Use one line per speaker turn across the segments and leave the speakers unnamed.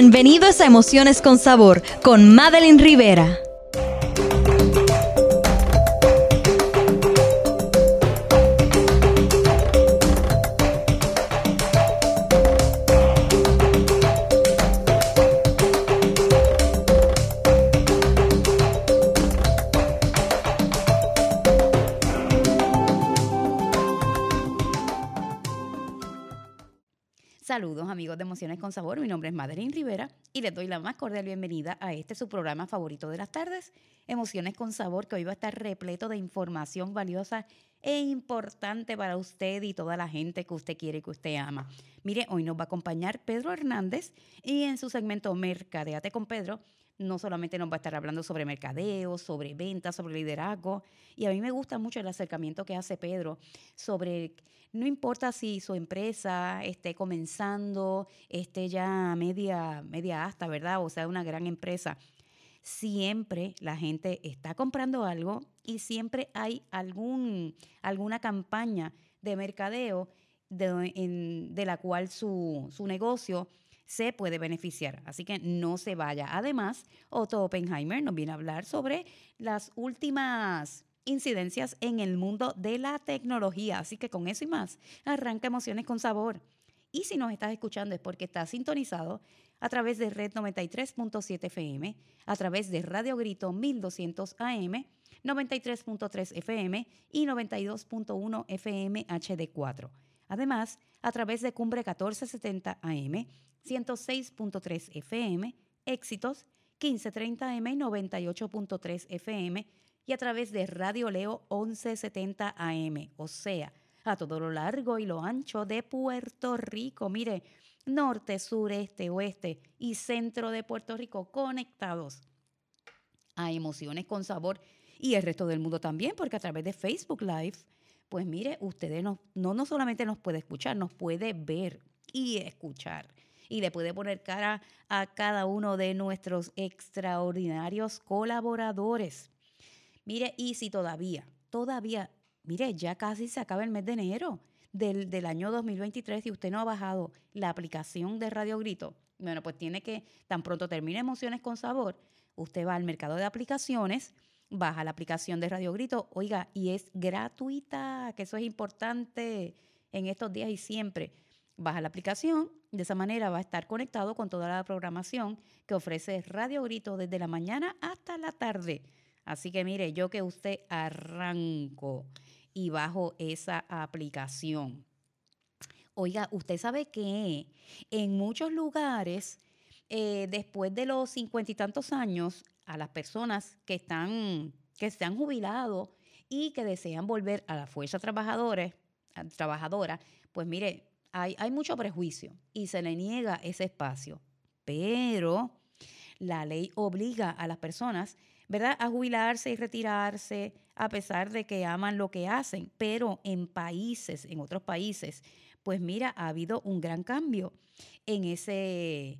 Bienvenidos a Emociones con Sabor con Madeline Rivera.
Saludos amigos de Emociones con Sabor, mi nombre es Madeline Rivera y les doy la más cordial bienvenida a su programa favorito de las tardes, Emociones con Sabor, que hoy va a estar repleto de información valiosa e importante para usted y toda la gente que usted quiere y que usted ama. Mire, hoy nos va a acompañar Pedro Hernández y en su segmento Mercadeate con Pedro, no solamente nos va a estar hablando sobre mercadeo, sobre ventas, sobre liderazgo, y a mí me gusta mucho el acercamiento que hace Pedro sobre, no importa si su empresa esté comenzando, esté ya media asta, ¿verdad? O sea, una gran empresa. Siempre la gente está comprando algo y siempre hay alguna campaña de mercadeo de la cual su negocio se puede beneficiar. Así que no se vaya. Además, Otto Oppenheimer nos viene a hablar sobre las últimas incidencias en el mundo de la tecnología. Así que con eso y más, arranca Emociones con Sabor. Y si nos estás escuchando es porque estás sintonizado a través de Red 93.7 FM, a través de Radio Grito 1200 AM, 93.3 FM y 92.1 FM HD4. Además, a través de Cumbre 1470 AM, 106.3 FM, Éxitos 1530 AM y 98.3 FM y a través de Radio Leo 1170 AM, o sea, a todo lo largo y lo ancho de Puerto Rico. Mire, norte, sur, este, oeste y centro de Puerto Rico conectados a Emociones con Sabor y el resto del mundo también, porque a través de Facebook Live, pues mire, ustedes no solamente nos puede escuchar, nos puede ver y escuchar. Y le puede poner cara a cada uno de nuestros extraordinarios colaboradores. Mire, y si todavía, mire, ya casi se acaba el mes de enero del año 2023 y usted no ha bajado la aplicación de Radio Grito, bueno, pues tiene que, tan pronto termine Emociones con Sabor, usted va al mercado de aplicaciones, baja la aplicación de Radio Grito, oiga, y es gratuita, que eso es importante en estos días y siempre. Baja la aplicación, de esa manera va a estar conectado con toda la programación que ofrece Radio Grito desde la mañana hasta la tarde. Así que mire, yo que usted arranco y bajo esa aplicación. Oiga, usted sabe que en muchos lugares, después de los 50 y tantos años, a las personas que se han jubilado y que desean volver a la fuerza trabajadora, pues mire, hay mucho prejuicio y se le niega ese espacio. Pero la ley obliga a las personas, ¿verdad?, a jubilarse y retirarse a pesar de que aman lo que hacen. Pero en otros países, pues mira, ha habido un gran cambio en ese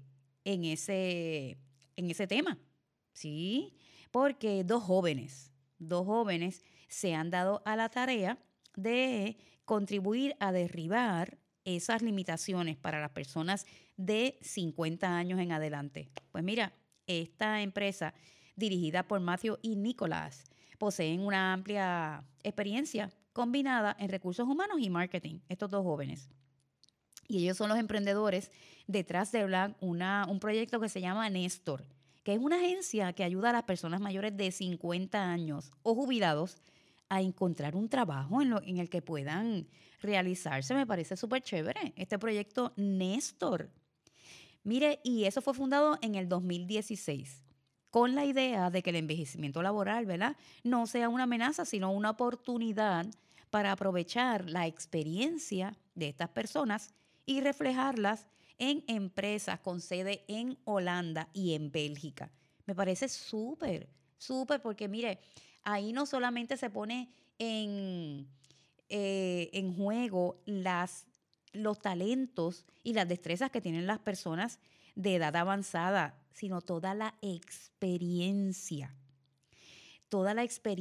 tema, ¿sí? Porque dos jóvenes se han dado a la tarea de contribuir a derribar esas limitaciones para las personas de 50 años en adelante. Pues mira, esta empresa dirigida por Matthew y Nicholas poseen una amplia experiencia combinada en recursos humanos y marketing, estos dos jóvenes. Y ellos son los emprendedores detrás de un proyecto que se llama Néstor, que es una agencia que ayuda a las personas mayores de 50 años o jubilados a encontrar un trabajo en el que puedan realizarse. Me parece súper chévere este proyecto Néstor. Mire, y eso fue fundado en el 2016 con la idea de que el envejecimiento laboral, ¿verdad?, no sea una amenaza, sino una oportunidad para aprovechar la experiencia de estas personas y reflejarlas en empresas con sede en Holanda y en Bélgica. Me parece súper porque mire, ahí no solamente se pone en juego los talentos y las destrezas que tienen las personas de edad avanzada, sino toda la experiencia, toda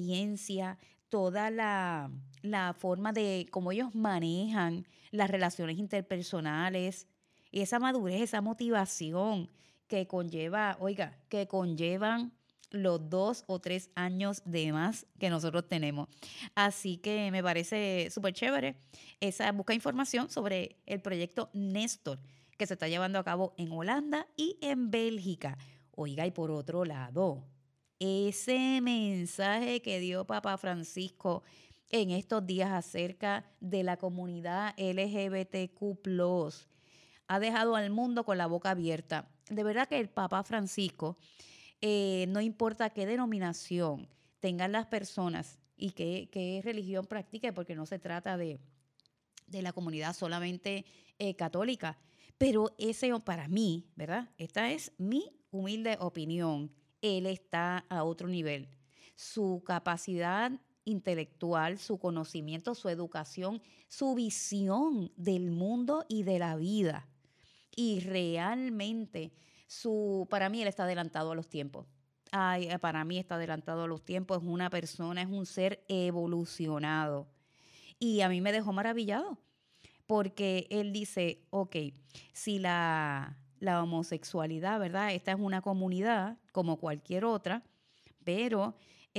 la forma de cómo ellos manejan las relaciones interpersonales, esa madurez, esa motivación que conlleva, oiga, que conllevan los 2 o 3 años de más que nosotros tenemos. Así que me parece súper chévere busca información sobre el proyecto Néstor, que se está llevando a cabo en Holanda y en Bélgica. Oiga, y por otro lado, ese mensaje que dio Papa Francisco en estos días acerca de la comunidad LGBTQ+, ha dejado al mundo con la boca abierta. De verdad que el Papa Francisco, no importa qué denominación tengan las personas y qué religión practique, porque no se trata de la comunidad solamente católica, pero ese para mí, ¿verdad? Esta es mi humilde opinión. Él está a otro nivel. Su capacidad intelectual, su conocimiento, su educación, su visión del mundo y de la vida. Y realmente, para mí él está adelantado a los tiempos. Ay, para mí está adelantado a los tiempos. Es una persona, es un ser evolucionado. Y a mí me dejó maravillado porque él dice, ok, si la homosexualidad, ¿verdad? Esta es una comunidad como cualquier otra, pero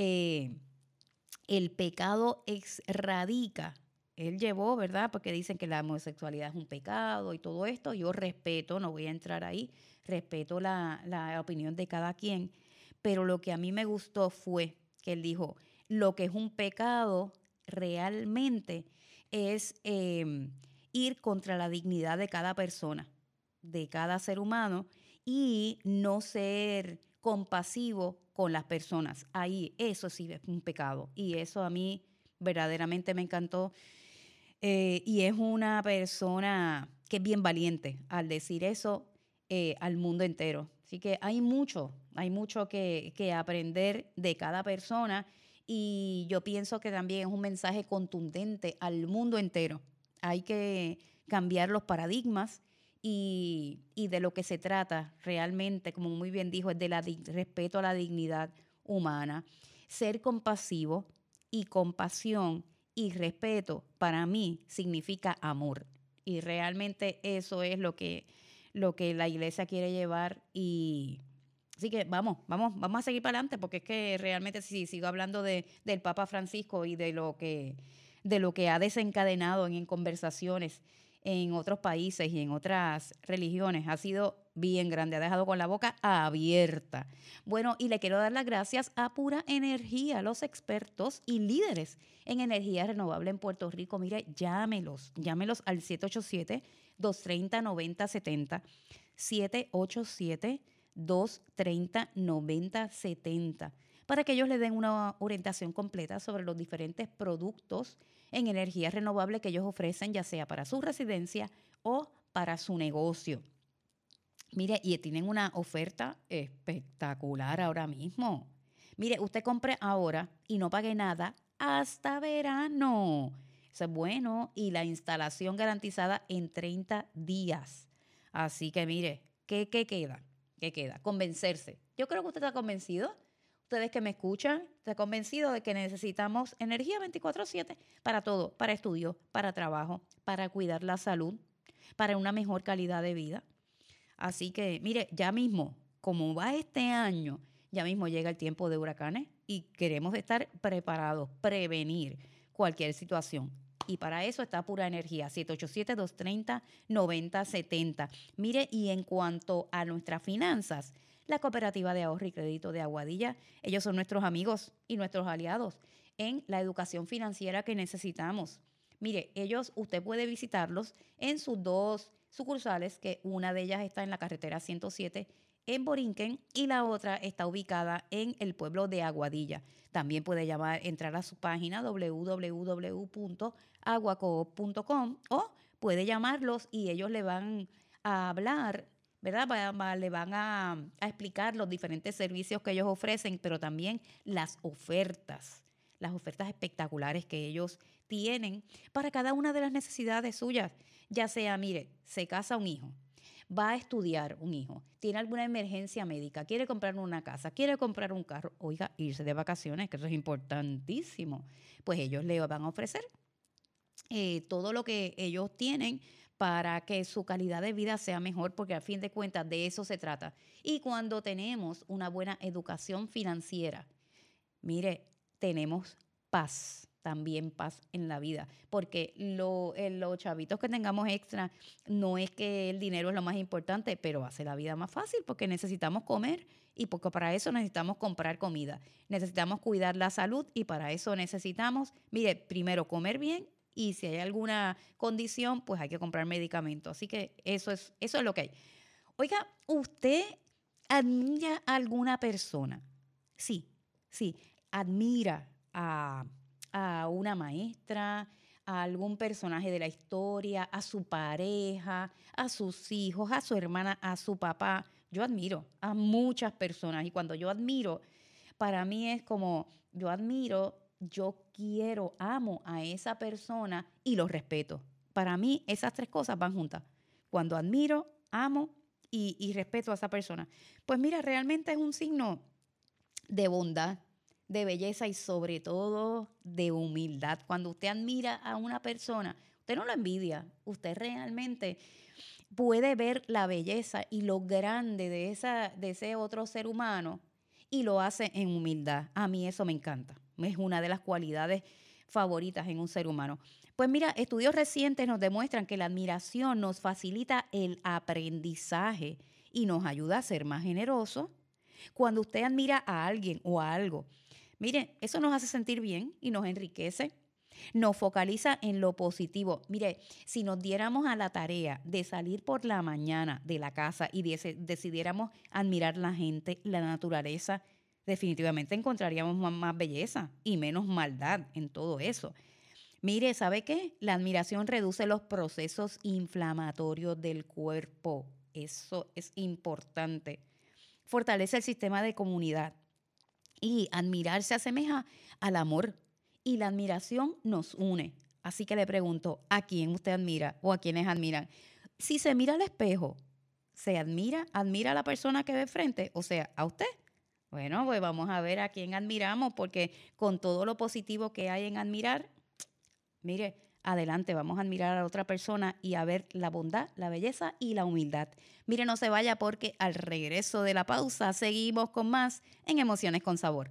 el pecado radica. Él llevó, ¿verdad? Porque dicen que la homosexualidad es un pecado y todo esto. Yo respeto, no voy a entrar ahí, respeto la opinión de cada quien. Pero lo que a mí me gustó fue que él dijo, lo que es un pecado realmente es ir contra la dignidad de cada persona, de cada ser humano, y no ser compasivo con las personas. Ahí, eso sí es un pecado. Y eso a mí verdaderamente me encantó. Y es una persona que es bien valiente al decir eso al mundo entero. Así que hay mucho que aprender de cada persona, y yo pienso que también es un mensaje contundente al mundo entero. Hay que cambiar los paradigmas y de lo que se trata realmente, como muy bien dijo, es respeto a la dignidad humana, ser compasivo, y compasión y respeto para mí significa amor. Y realmente eso es lo que la iglesia quiere llevar. Y así que vamos a seguir para adelante, porque es que realmente si sigo hablando del Papa Francisco y de lo que ha desencadenado en conversaciones en otros países y en otras religiones, ha sido bien grande, ha dejado con la boca abierta. Bueno, y le quiero dar las gracias a Pura Energía, los expertos y líderes en energía renovable en Puerto Rico. Mire, llámelos al 787-230-9070, 787-230-9070, para que ellos le den una orientación completa sobre los diferentes productos en energía renovable que ellos ofrecen, ya sea para su residencia o para su negocio. Mire, y tienen una oferta espectacular ahora mismo. Mire, usted compre ahora y no pague nada hasta verano. Eso es bueno. Y la instalación garantizada en 30 días. Así que mire, ¿qué queda? ¿Qué queda? Convencerse. Yo creo que usted está convencido. Ustedes que me escuchan, ¿está convencido de que necesitamos energía 24/7 para todo? Para estudio, para trabajo, para cuidar la salud, para una mejor calidad de vida. Así que, mire, ya mismo, como va este año, ya mismo llega el tiempo de huracanes y queremos estar preparados, prevenir cualquier situación. Y para eso está Pura Energía, 787-230-9070. Mire, y en cuanto a nuestras finanzas, la Cooperativa de Ahorro y Crédito de Aguadilla, ellos son nuestros amigos y nuestros aliados en la educación financiera que necesitamos. Mire, usted puede visitarlos en sus dos sucursales, que una de ellas está en la carretera 107 en Borinquen y la otra está ubicada en el pueblo de Aguadilla. También puede entrar a su página www.aguacoop.com, o puede llamarlos y ellos le van a hablar, ¿verdad? Le van a explicar los diferentes servicios que ellos ofrecen, pero también las ofertas espectaculares que ellos tienen para cada una de las necesidades suyas. Ya sea, mire, se casa un hijo, va a estudiar un hijo, tiene alguna emergencia médica, quiere comprar una casa, quiere comprar un carro, oiga, irse de vacaciones, que eso es importantísimo. Pues ellos le van a ofrecer todo lo que ellos tienen para que su calidad de vida sea mejor, porque a fin de cuentas de eso se trata. Y cuando tenemos una buena educación financiera, mire, tenemos paz, también paz en la vida, porque los chavitos que tengamos extra, no es que el dinero es lo más importante, pero hace la vida más fácil porque necesitamos comer y porque para eso necesitamos comprar comida, necesitamos cuidar la salud y para eso necesitamos, mire, primero comer bien y si hay alguna condición, pues hay que comprar medicamentos. Así que eso es lo que hay. Oiga, ¿usted admira a alguna persona? Sí, admira a una maestra, a algún personaje de la historia, a su pareja, a sus hijos, a su hermana, a su papá. Yo admiro a muchas personas y cuando yo admiro, para mí es como yo admiro, yo quiero, amo a esa persona y lo respeto. Para mí esas tres cosas van juntas. Cuando admiro, amo y respeto a esa persona. Pues mira, realmente es un signo de bondad, de belleza y sobre todo de humildad. Cuando usted admira a una persona, usted no lo envidia, usted realmente puede ver la belleza y lo grande de ese otro ser humano y lo hace en humildad. A mí eso me encanta, es una de las cualidades favoritas en un ser humano. Pues mira, estudios recientes nos demuestran que la admiración nos facilita el aprendizaje y nos ayuda a ser más generosos. Cuando usted admira a alguien o a algo, mire, eso nos hace sentir bien y nos enriquece, nos focaliza en lo positivo. Mire, si nos diéramos a la tarea de salir por la mañana de la casa y decidiéramos admirar la gente, la naturaleza, definitivamente encontraríamos más belleza y menos maldad en todo eso. Mire, ¿sabe qué? La admiración reduce los procesos inflamatorios del cuerpo. Eso es importante. Fortalece el sistema de comunidad y admirar se asemeja al amor y la admiración nos une. Así que le pregunto, ¿a quién usted admira o a quiénes admiran? Si se mira al espejo, ¿se admira a la persona que ve frente? O sea, ¿a usted? Bueno, pues vamos a ver a quién admiramos porque con todo lo positivo que hay en admirar, mire, adelante, vamos a admirar a la otra persona y a ver la bondad, la belleza y la humildad. Mire, no se vaya porque al regreso de la pausa seguimos con más en Emociones con Sabor.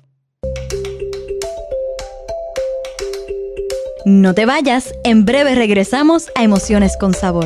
No te vayas, en breve regresamos a Emociones con Sabor.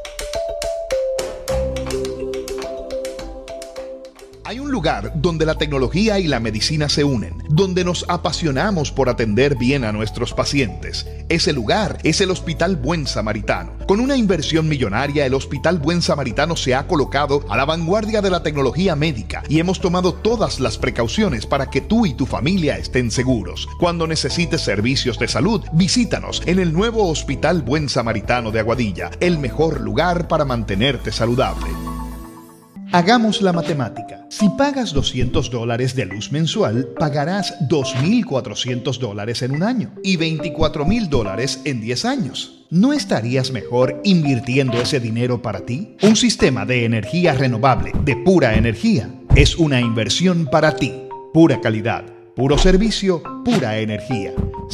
Hay un lugar donde la tecnología y la medicina se unen, donde nos apasionamos por atender bien a nuestros pacientes. Ese lugar es el Hospital Buen Samaritano. Con una inversión millonaria, el Hospital Buen Samaritano se ha colocado a la vanguardia de la tecnología médica y hemos tomado todas las precauciones para que tú y tu familia estén seguros. Cuando necesites servicios de salud, visítanos en el nuevo Hospital Buen Samaritano de Aguadilla, el mejor lugar para mantenerte saludable. Hagamos la matemática. Si pagas $200 de luz mensual, pagarás $2,400 en un año y $24,000 en 10 años. ¿No estarías mejor invirtiendo ese dinero para ti? Un sistema de energía renovable, de pura energía, es una inversión para ti. Pura calidad, puro servicio, pura energía.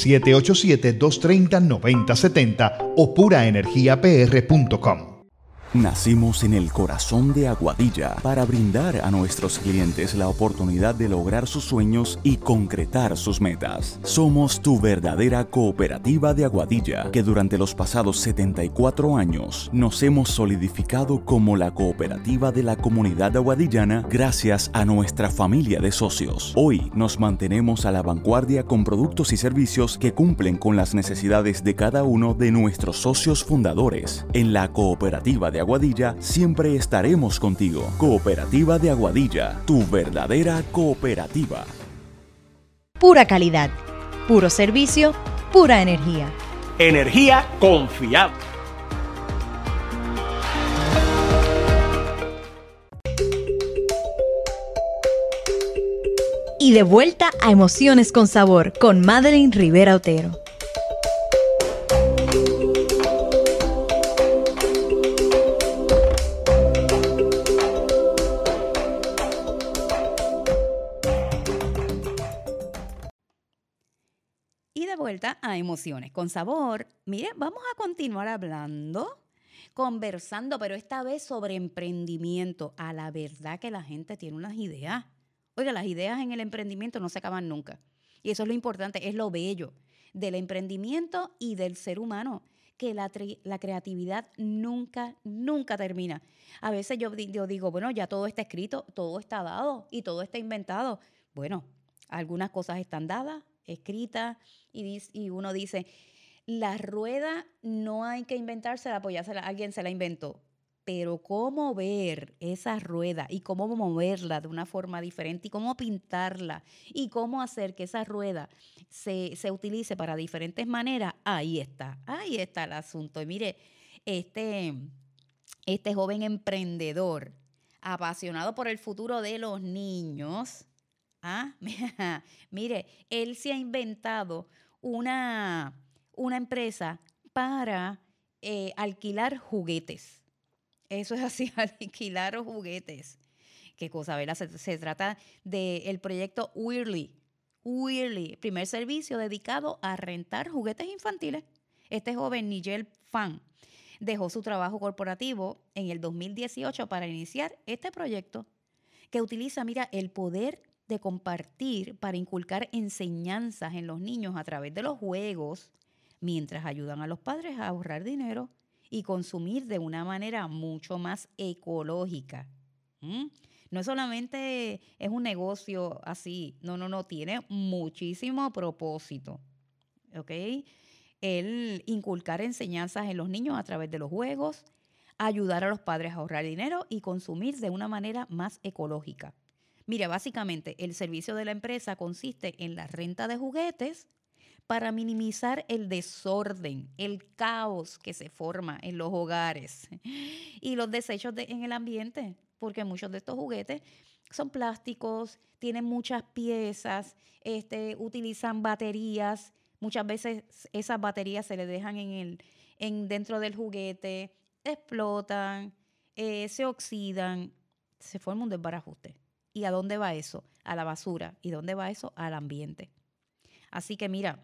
787-230-9070 o puraenergiapr.com.
Nacimos en el corazón de Aguadilla para brindar a nuestros clientes la oportunidad de lograr sus sueños y concretar sus metas. Somos tu verdadera cooperativa de Aguadilla, que durante los pasados 74 años nos hemos solidificado como la cooperativa de la comunidad aguadillana gracias a nuestra familia de socios. Hoy nos mantenemos a la vanguardia con productos y servicios que cumplen con las necesidades de cada uno de nuestros socios fundadores. En la cooperativa de Aguadilla siempre estaremos contigo. Cooperativa de Aguadilla, tu verdadera cooperativa.
Pura calidad, puro servicio, pura energía.
Energía confiable.
Y de vuelta a Emociones con Sabor con Madeline Rivera Otero.
Y de vuelta a Emociones con Sabor. Mire, vamos a continuar hablando conversando, pero esta vez sobre emprendimiento. A la verdad que la gente tiene unas ideas. Oiga, las ideas en el emprendimiento no se acaban nunca. Y eso es lo importante, es lo bello del emprendimiento y del ser humano, que la creatividad nunca termina. A veces yo digo, bueno, ya todo está escrito, todo está dado y todo está inventado. Bueno, algunas cosas están dadas, escritas, y uno dice, la rueda no hay que inventársela, pues ya alguien se la inventó. Pero cómo ver esa rueda y cómo moverla de una forma diferente y cómo pintarla y cómo hacer que esa rueda se utilice para diferentes maneras, ahí está el asunto. Y mire, este joven emprendedor, apasionado por el futuro de los niños, mire, él se ha inventado una empresa para alquilar juguetes. Eso es así, alquilar juguetes. Qué cosa, ¿verdad? Se trata del proyecto Whirly. Whirly, primer servicio dedicado a rentar juguetes infantiles. Este joven, Nigel Fan, dejó su trabajo corporativo en el 2018 para iniciar este proyecto que utiliza, mira, el poder de compartir para inculcar enseñanzas en los niños a través de los juegos, mientras ayudan a los padres a ahorrar dinero y consumir de una manera mucho más ecológica. No solamente es un negocio así, no, tiene muchísimo propósito, ¿ok? El inculcar enseñanzas en los niños a través de los juegos, ayudar a los padres a ahorrar dinero y consumir de una manera más ecológica. Mira, básicamente el servicio de la empresa consiste en la renta de juguetes para minimizar el desorden, el caos que se forma en los hogares y los desechos en el ambiente, porque muchos de estos juguetes son plásticos, tienen muchas piezas, utilizan baterías. Muchas veces esas baterías se le dejan dentro del juguete, explotan, se oxidan, se forma un desbarajuste. ¿Y a dónde va eso? A la basura. ¿Y dónde va eso? Al ambiente. Así que mira,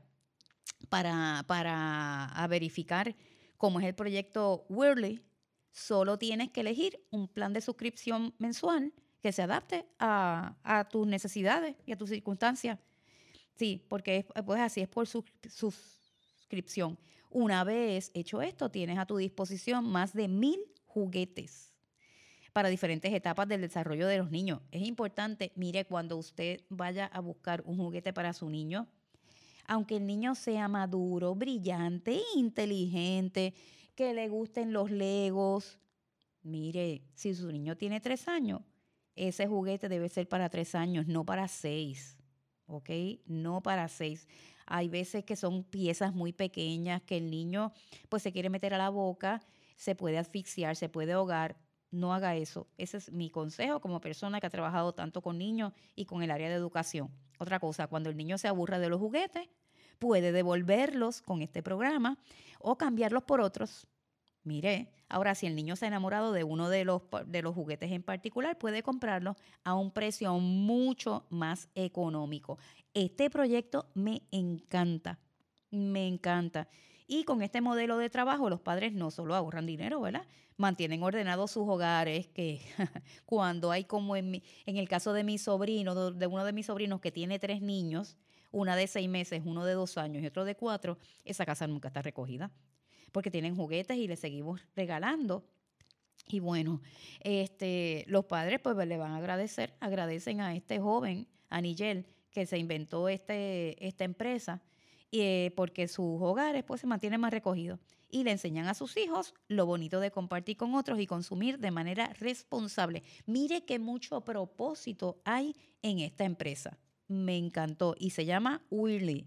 para verificar cómo es el proyecto Whirly, solo tienes que elegir un plan de suscripción mensual que se adapte a tus necesidades y a tus circunstancias. Sí, porque pues así es por suscripción. Una vez hecho esto, tienes a tu disposición más de 1,000 juguetes para diferentes etapas del desarrollo de los niños. Es importante, mire, cuando usted vaya a buscar un juguete para su niño, aunque el niño sea maduro, brillante, inteligente, que le gusten los Legos, mire, si su niño tiene 3 años, ese juguete debe ser para 3 años, no para 6. ¿Ok? No para 6. Hay veces que son piezas muy pequeñas que el niño pues se quiere meter a la boca, se puede asfixiar, se puede ahogar. No haga eso. Ese es mi consejo como persona que ha trabajado tanto con niños y con el área de educación. Otra cosa, cuando el niño se aburra de los juguetes, puede devolverlos con este programa o cambiarlos por otros. Mire, ahora si el niño se ha enamorado de uno de los juguetes en particular, puede comprarlo a un precio mucho más económico. Este proyecto me encanta, me encanta. Y con este modelo de trabajo los padres no solo ahorran dinero, ¿verdad? Mantienen ordenados sus hogares, que cuando hay como en el caso de mi sobrino, de uno de mis sobrinos que tiene 3 niños, una de 6 meses, uno de 2 años y otro de 4, esa casa nunca está recogida, porque tienen juguetes y les seguimos regalando. Y bueno, los padres pues le van a agradecen a este joven, a Nigel, que se inventó esta empresa, porque sus hogares pues se mantienen más recogidos y le enseñan a sus hijos lo bonito de compartir con otros y consumir de manera responsable. Mire qué mucho propósito hay en esta empresa. Me encantó y se llama Whirly,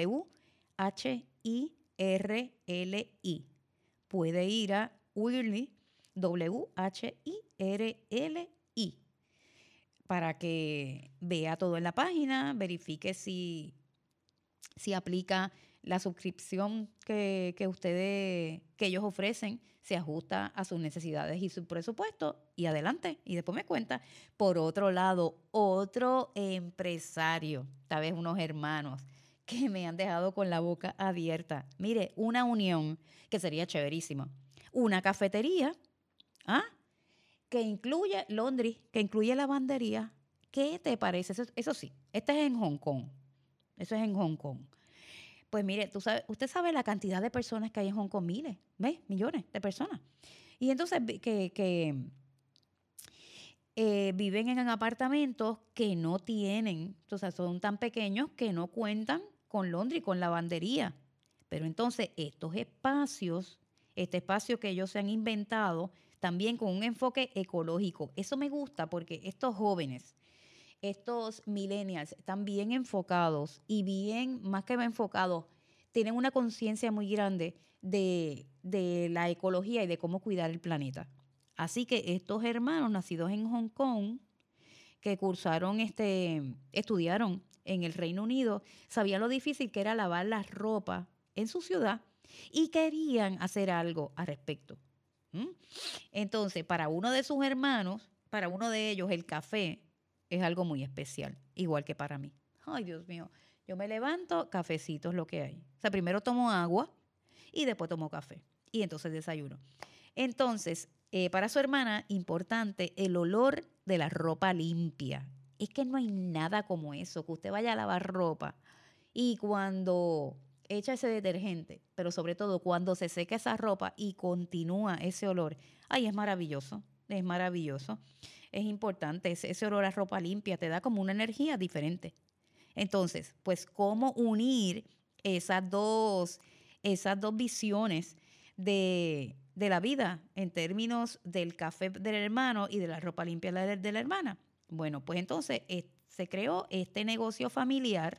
WHIRLI. Puede ir a Whirly, WHIRLI, para que vea todo en la página, verifique si aplica la suscripción que ellos ofrecen, se ajusta a sus necesidades y su presupuesto, y adelante, y después me cuenta. Por otro lado, otro empresario, tal vez unos hermanos, que me han dejado con la boca abierta. Mire, una unión que sería chéverísima. una cafetería, que incluye laundry, que incluye lavandería. ¿Qué te parece? Eso sí, este es en Hong Kong. Eso es en Hong Kong. Pues mire, usted sabe la cantidad de personas que hay en Hong Kong, millones de personas. Y entonces que viven en apartamentos que no tienen, o sea, son tan pequeños que no cuentan con laundry, con lavandería. Pero entonces estos espacios, este espacio que ellos se han inventado, también con un enfoque ecológico. Eso me gusta porque estos jóvenes, estos millennials, están bien enfocados y bien, más que enfocados, tienen una conciencia muy grande de la ecología y de cómo cuidar el planeta. Así que estos hermanos nacidos en Hong Kong, que estudiaron en el Reino Unido, sabían lo difícil que era lavar la ropa en su ciudad y querían hacer algo al respecto. Entonces, para uno de sus hermanos, para uno de ellos, el café es algo muy especial, igual que para mí. Ay, Dios mío, yo me levanto, cafecito es lo que hay. O sea, primero tomo agua y después tomo café y entonces desayuno. Entonces, para su hermana, importante, el olor de la ropa limpia. Es que no hay nada como eso, que usted vaya a lavar ropa y cuando echa ese detergente, pero sobre todo cuando se seca esa ropa y continúa ese olor, ay, es maravilloso, es maravilloso. Es importante, ese olor a ropa limpia te da como una energía diferente. Entonces, pues, ¿cómo unir esas dos visiones de la vida en términos del café del hermano y de la ropa limpia de la hermana? Bueno, pues entonces se creó este negocio familiar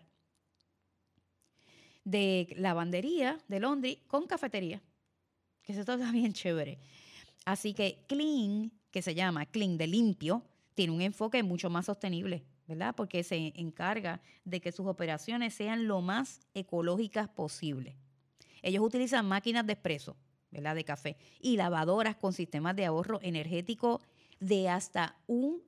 de lavandería, de laundry, con cafetería, que eso está bien chévere. Así que Clean, que se llama Clean de limpio, tiene un enfoque mucho más sostenible, ¿verdad? Porque se encarga de que sus operaciones sean lo más ecológicas posible. Ellos utilizan máquinas de expreso, ¿verdad? De café, y lavadoras con sistemas de ahorro energético de hasta un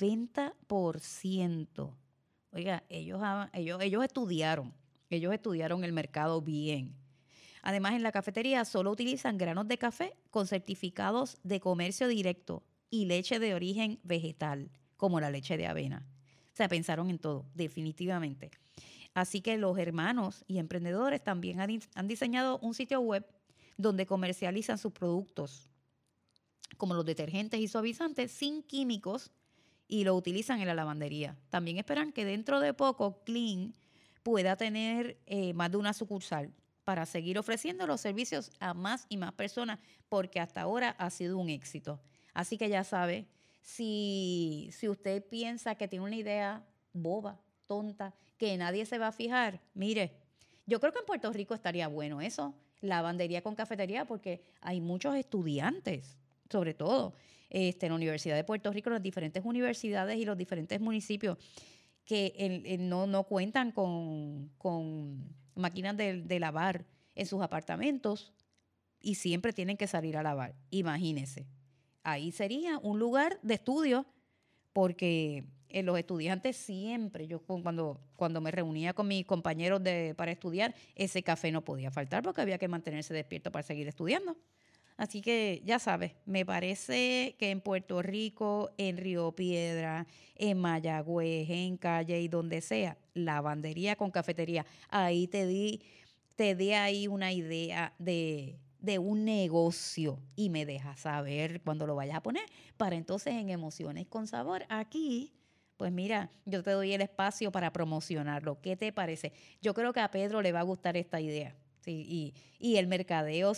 90%. Oiga, ellos estudiaron el mercado bien. Además, en la cafetería solo utilizan granos de café con certificados de comercio directo y leche de origen vegetal, como la leche de avena. O sea, pensaron en todo, definitivamente. Así que los hermanos y emprendedores también han diseñado un sitio web donde comercializan sus productos, como los detergentes y suavizantes, sin químicos, y lo utilizan en la lavandería. También esperan que dentro de poco Clean pueda tener más de una sucursal para seguir ofreciendo los servicios a más y más personas, porque hasta ahora ha sido un éxito. Así que ya sabe, si usted piensa que tiene una idea boba, tonta, que nadie se va a fijar, mire, yo creo que en Puerto Rico estaría bueno eso, lavandería con cafetería, porque hay muchos estudiantes, sobre todo en la Universidad de Puerto Rico, las diferentes universidades y los diferentes municipios que no cuentan con máquinas de lavar en sus apartamentos y siempre tienen que salir a lavar. Imagínense, ahí sería un lugar de estudio, porque los estudiantes siempre, yo cuando me reunía con mis compañeros para estudiar, ese café no podía faltar porque había que mantenerse despierto para seguir estudiando. Así que ya sabes, me parece que en Puerto Rico, en Río Piedra, en Mayagüez, en Calle y donde sea, lavandería con cafetería, ahí te di ahí una idea de un negocio y me dejas saber cuando lo vayas a poner para entonces en Emociones con Sabor aquí. Pues mira, yo te doy el espacio para promocionarlo. ¿Qué te parece? Yo creo que a Pedro le va a gustar esta idea. Sí, y el mercadeo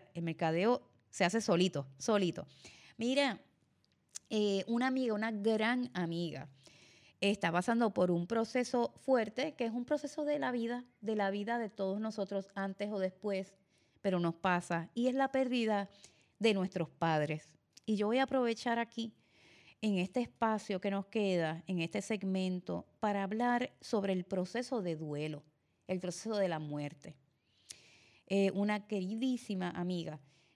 se hace solito. Mira, una amiga, una gran amiga, está pasando por un proceso fuerte, que es un proceso de la vida de todos nosotros, antes o después, pero nos pasa, y es la pérdida de nuestros padres. Y yo voy a aprovechar aquí, en este espacio que nos queda, en este segmento, para hablar sobre el proceso de duelo, el proceso de la muerte. Una queridísima amiga,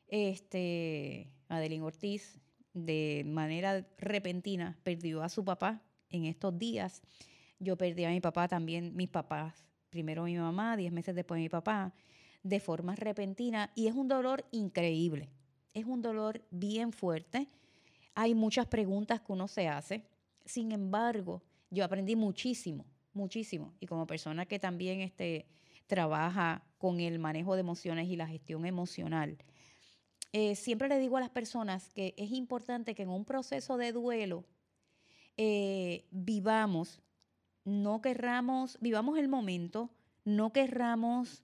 Adeline Ortiz, de manera repentina perdió a su papá en estos días. Yo perdí a mi papá también, mis papás, primero mi mamá, 10 meses después mi papá, de forma repentina, y es un dolor increíble. Es un dolor bien fuerte. Hay muchas preguntas que uno se hace. Sin embargo, yo aprendí muchísimo. Y como persona que también trabaja con el manejo de emociones y la gestión emocional, siempre le digo a las personas que es importante que en un proceso de duelo vivamos el momento, no querramos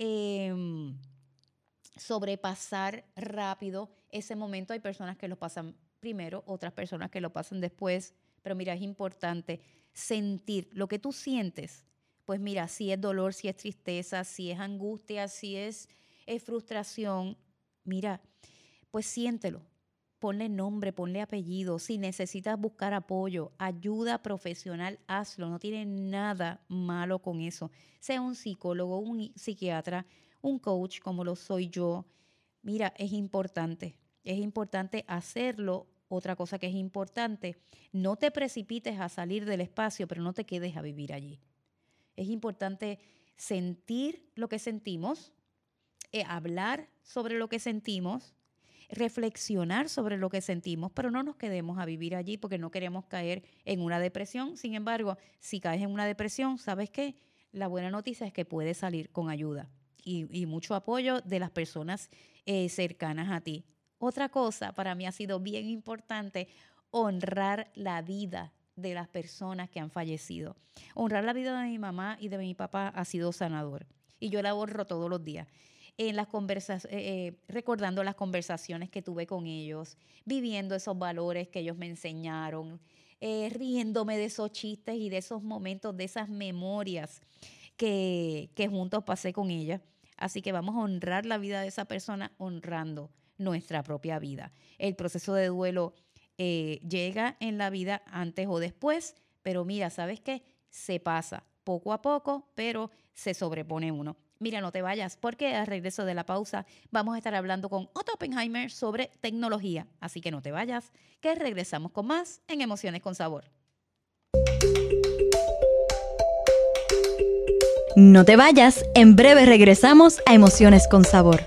sobrepasar rápido ese momento. Hay personas que lo pasan primero, otras personas que lo pasan después, pero mira, es importante sentir lo que tú sientes. Pues mira, si es dolor, si es tristeza, si es angustia, si es frustración, mira, pues siéntelo. Ponle nombre, ponle apellido. Si necesitas buscar apoyo, ayuda profesional, hazlo. No tiene nada malo con eso. Sea un psicólogo, un psiquiatra, un coach como lo soy yo. Mira, es importante hacerlo. Otra cosa que es importante, no te precipites a salir del espacio, pero no te quedes a vivir allí. Es importante sentir lo que sentimos, hablar sobre lo que sentimos, reflexionar sobre lo que sentimos, pero no nos quedemos a vivir allí porque no queremos caer en una depresión. Sin embargo, si caes en una depresión, ¿sabes qué? La buena noticia es que puedes salir con ayuda y mucho apoyo de las personas cercanas a ti. Otra cosa para mí ha sido bien importante, honrar la vida de las personas que han fallecido. Honrar la vida de mi mamá y de mi papá ha sido sanador. Y yo la honro todos los días. Recordando las conversaciones que tuve con ellos, viviendo esos valores que ellos me enseñaron, riéndome de esos chistes y de esos momentos, de esas memorias que juntos pasé con ella. Así que vamos a honrar la vida de esa persona honrando nuestra propia vida. El proceso de duelo llega en la vida antes o después, pero mira, ¿sabes qué? Se pasa poco a poco, pero se sobrepone uno. Mira, no te vayas, porque al regreso de la pausa vamos a estar hablando con Otto Oppenheimer sobre tecnología. Así que no te vayas, que regresamos con más en Emociones con Sabor.
No te vayas, en breve regresamos a Emociones con Sabor.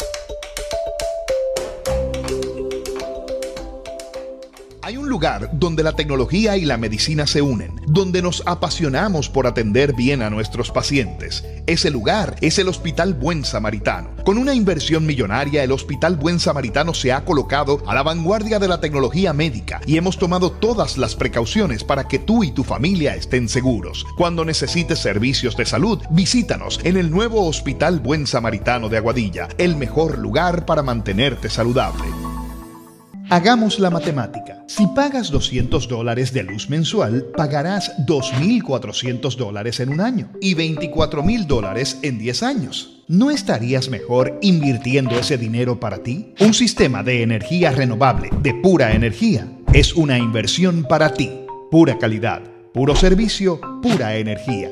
Hay un lugar donde la tecnología y la medicina se unen, donde nos apasionamos por atender bien a nuestros pacientes. Ese lugar es el Hospital Buen Samaritano. Con una inversión millonaria, el Hospital Buen Samaritano se ha colocado a la vanguardia de la tecnología médica y hemos tomado todas las precauciones para que tú y tu familia estén seguros. Cuando necesites servicios de salud, visítanos en el nuevo Hospital Buen Samaritano de Aguadilla, el mejor lugar para mantenerte saludable. Hagamos la matemática. Si pagas $200 de luz mensual, pagarás $2,400 en un año y $24,000 en 10 años. ¿No estarías mejor invirtiendo ese dinero para ti? Un sistema de energía renovable de Pura Energía es una inversión para ti. Pura calidad, puro servicio, pura energía.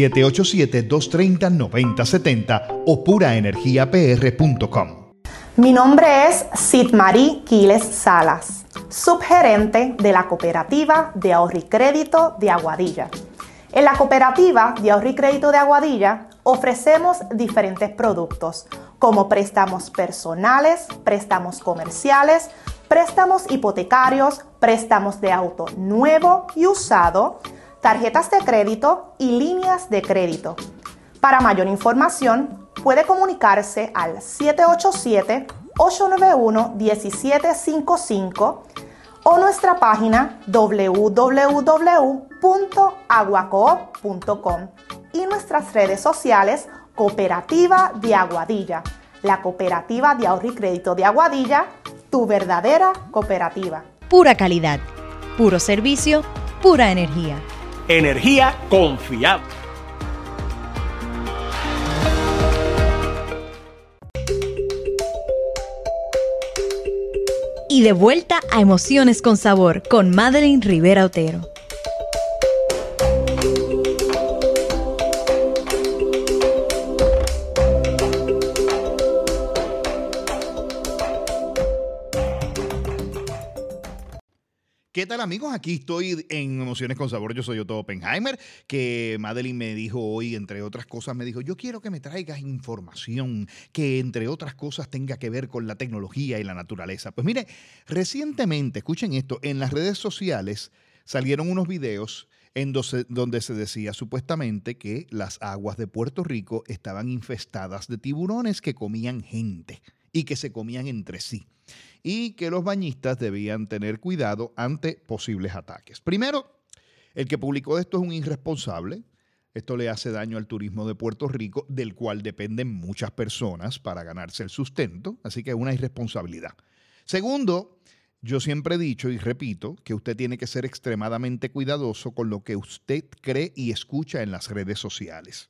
787-230-9070 o puraenergiapr.com.
Mi nombre es Sidmarí Quiles Salas, subgerente de la Cooperativa de Ahorro y Crédito de Aguadilla. En la Cooperativa de Ahorro y Crédito de Aguadilla ofrecemos diferentes productos como préstamos personales, préstamos comerciales, préstamos hipotecarios, préstamos de auto nuevo y usado, tarjetas de crédito y líneas de crédito. Para mayor información, puede comunicarse al 787-891-1755 o nuestra página www.aguacoop.com y nuestras redes sociales Cooperativa de Aguadilla, la Cooperativa de Ahorro y Crédito de Aguadilla, tu verdadera cooperativa.
Pura calidad, puro servicio, pura energía.
Energía confiable.
Y de vuelta a Emociones con Sabor con Madeline Rivera Otero.
¿Qué tal tal, amigos? Aquí estoy en Emociones con Sabor. Yo soy Otto Oppenheimer, que Madeline me dijo hoy, entre otras cosas, me dijo, yo quiero que me traigas información que, entre otras cosas, tenga que ver con la tecnología y la naturaleza. Pues mire, recientemente, escuchen esto, en las redes sociales salieron unos videos donde se decía supuestamente que las aguas de Puerto Rico estaban infestadas de tiburones que comían gente y que se comían entre sí, y que los bañistas debían tener cuidado ante posibles ataques. Primero, el que publicó esto es un irresponsable. Esto le hace daño al turismo de Puerto Rico, del cual dependen muchas personas para ganarse el sustento, así que es una irresponsabilidad. Segundo, yo siempre he dicho y repito que usted tiene que ser extremadamente cuidadoso con lo que usted cree y escucha en las redes sociales.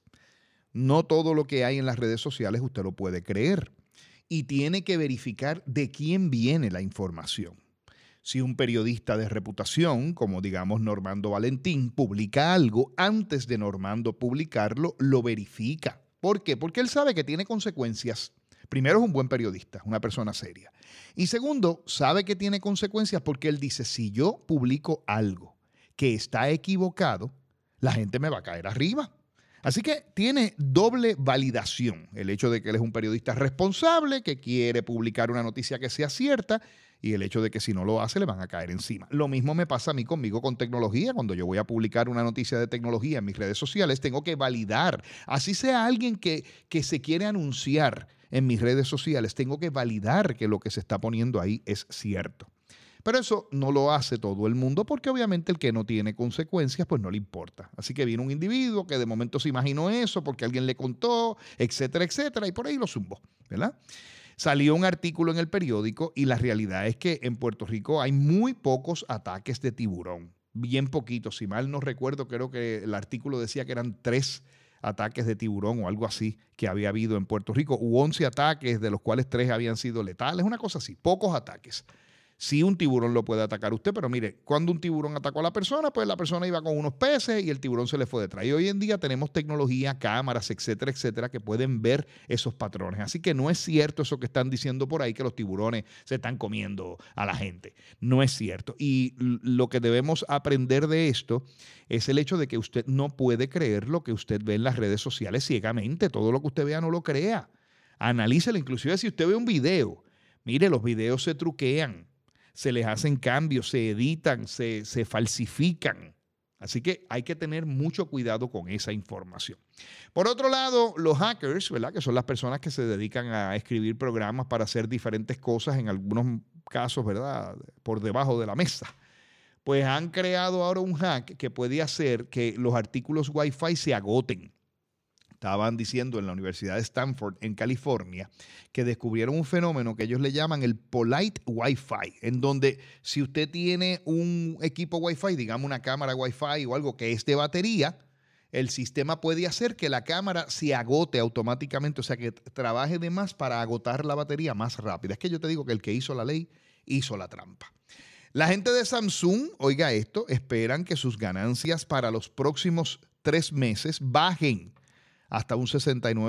No todo lo que hay en las redes sociales usted lo puede creer. Y tiene que verificar de quién viene la información. Si un periodista de reputación, como digamos Normando Valentín, publica algo, antes de Normando publicarlo, lo verifica. ¿Por qué? Porque él sabe que tiene consecuencias. Primero, es un buen periodista, una persona seria. Y segundo, sabe que tiene consecuencias porque él dice, si yo publico algo que está equivocado, la gente me va a caer arriba. Así que tiene doble validación el hecho de que él es un periodista responsable, que quiere publicar una noticia que sea cierta, y el hecho de que si no lo hace le van a caer encima. Lo mismo me pasa a mí conmigo con tecnología. Cuando yo voy a publicar una noticia de tecnología en mis redes sociales, tengo que validar. Así sea alguien que se quiere anunciar en mis redes sociales, tengo que validar que lo que se está poniendo ahí es cierto. Pero eso no lo hace todo el mundo porque obviamente el que no tiene consecuencias pues no le importa. Así que viene un individuo que de momento se imaginó eso porque alguien le contó, etcétera, etcétera, y por ahí lo zumbó, ¿verdad? Salió un artículo en el periódico y la realidad es que en Puerto Rico hay muy pocos ataques de tiburón, bien poquitos. Si mal no recuerdo, creo que el artículo decía que eran 3 ataques de tiburón o algo así que había habido en Puerto Rico, u 11 ataques, de los cuales 3 habían sido letales, una cosa así, pocos ataques. Sí, un tiburón lo puede atacar usted, pero mire, cuando un tiburón atacó a la persona, pues la persona iba con unos peces y el tiburón se le fue detrás. Y hoy en día tenemos tecnología, cámaras, etcétera, etcétera, que pueden ver esos patrones. Así que no es cierto eso que están diciendo por ahí, que los tiburones se están comiendo a la gente. No es cierto. Y lo que debemos aprender de esto es el hecho de que usted no puede creer lo que usted ve en las redes sociales ciegamente. Todo lo que usted vea no lo crea. Analícelo. Inclusive si usted ve un video, mire, los videos se truquean. Se les hacen cambios, se editan, se falsifican. Así que hay que tener mucho cuidado con esa información. Por otro lado, los hackers, ¿verdad?, que son las personas que se dedican a escribir programas para hacer diferentes cosas, en algunos casos, ¿verdad?, por debajo de la mesa, pues han creado ahora un hack que puede hacer que los artículos Wi-Fi se agoten. Estaban diciendo en la Universidad de Stanford, en California, que descubrieron un fenómeno que ellos le llaman el Polite Wi-Fi, en donde si usted tiene un equipo Wi-Fi, digamos una cámara Wi-Fi o algo que es de batería, el sistema puede hacer que la cámara se agote automáticamente, o sea, que trabaje de más para agotar la batería más rápida. Es que yo te digo que el que hizo la ley hizo la trampa. La gente de Samsung, oiga esto, esperan que sus ganancias para los próximos 3 meses bajen hasta un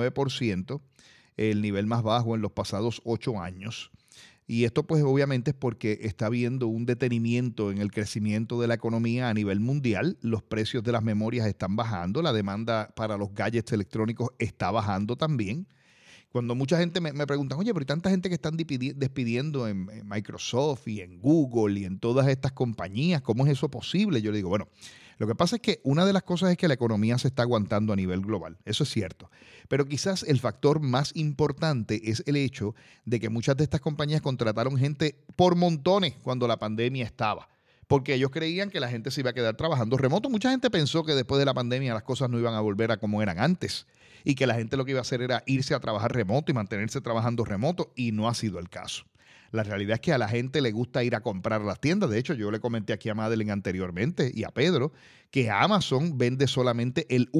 69%, el nivel más bajo en los pasados 8 años. Y esto pues obviamente es porque está habiendo un detenimiento en el crecimiento de la economía a nivel mundial. Los precios de las memorias están bajando, la demanda para los gadgets electrónicos está bajando también. Cuando mucha gente me pregunta, oye, pero hay tanta gente que están despidiendo en Microsoft y en Google y en todas estas compañías, ¿cómo es eso posible? Yo le digo, bueno, lo que pasa es que una de las cosas es que la economía se está aguantando a nivel global, eso es cierto, pero quizás el factor más importante es el hecho de que muchas de estas compañías contrataron gente por montones cuando la pandemia estaba, porque ellos creían que la gente se iba a quedar trabajando remoto. Mucha gente pensó que después de la pandemia las cosas no iban a volver a como eran antes y que la gente lo que iba a hacer era irse a trabajar remoto y mantenerse trabajando remoto, y no ha sido el caso. La realidad es que a la gente le gusta ir a comprar a las tiendas. De hecho, yo le comenté aquí a Madeline anteriormente y a Pedro que Amazon vende solamente el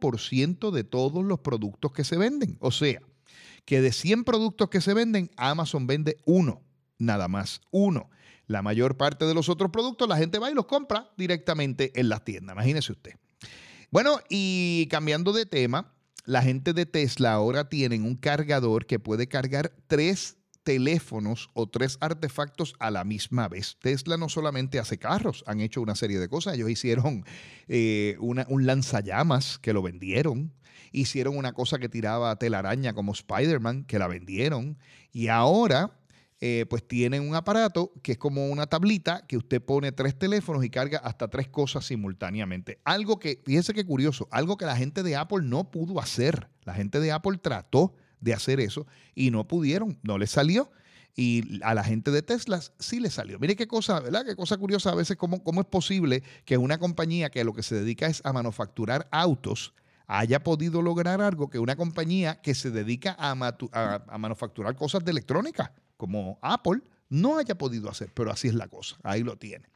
1% de todos los productos que se venden. O sea, que de 100 productos que se venden, Amazon vende 1, nada más, 1. La mayor parte de los otros productos la gente va y los compra directamente en las tiendas. Imagínese usted. Bueno, y cambiando de tema, la gente de Tesla ahora tienen un cargador que puede cargar 3 teléfonos o 3 artefactos a la misma vez. Tesla no solamente hace carros, han hecho una serie de cosas. Ellos hicieron un lanzallamas que lo vendieron. Hicieron una cosa que tiraba telaraña como Spider-Man, que la vendieron. Y ahora pues tienen un aparato que es como una tablita que usted pone 3 teléfonos y carga hasta 3 cosas simultáneamente. Algo que, fíjese qué curioso, algo que la gente de Apple no pudo hacer. La gente de Apple trató de hacer eso y no pudieron, no les salió. Y a la gente de Tesla sí le salió. Mire qué cosa, ¿verdad? Qué cosa curiosa a veces, cómo es posible que una compañía que lo que se dedica es a manufacturar autos haya podido lograr algo que una compañía que se dedica a manufacturar cosas de electrónica, como Apple, no haya podido hacer. Pero así es la cosa, ahí lo tiene.